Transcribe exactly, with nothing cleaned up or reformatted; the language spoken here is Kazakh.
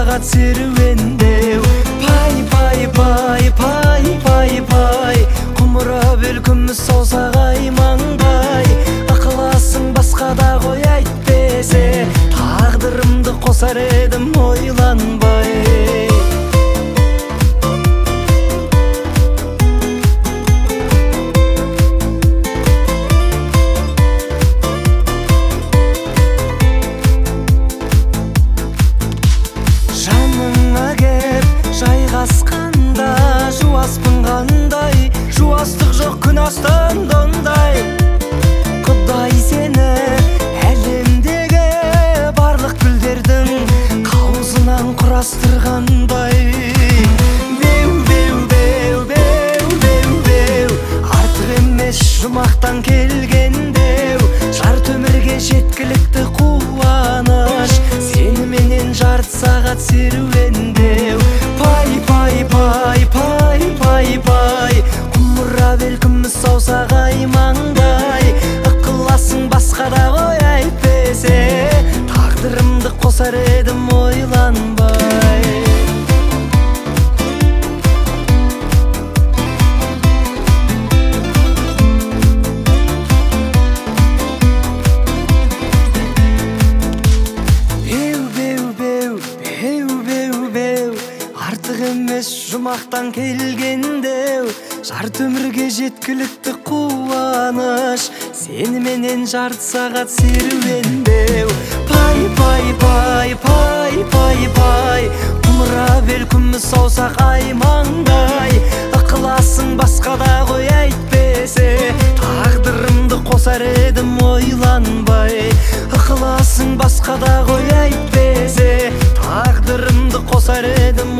сағат серуендеу. Пай пай пай пай пай пай, құмыра бел күміс саусағай маңдай. Ықыласың басқада ғой әйтпесе, тағдырымды қосар едім ойланбай. Жаныңа кеп жайғасқанда жуаспын қандай, жуастық жоқ күн астында ондай. Құдай сені әлемдегі барлық гүлдердің қауызынан құрастырғандай. Беу беу беу беу беу беу, артық емес жұмақтан келгендеу. Жарты өмірге жеткілікті қуаныш, сеніменен жарты сағат серуендеу. Пай пай пай пай пай пай, құмыра бел күміс саусағай маңдай. Ықыласың басқада ғой әйтпесе, тағдырымды қосар едім ойланбай. Артық емес жұмақтан келгендеу, жарты өмірге жеткілікті қуаныш, сеніменен жарты сағат серуендеу. Пай пай пай пай пай пай, құмыра бел күміс саусағай маңдай. Ықыласың басқада ғой әйтпесе, тағдырымды қосар едім ойланбай. Ықыласың басқада ғой әйтпесе, тағдырымды қосар едім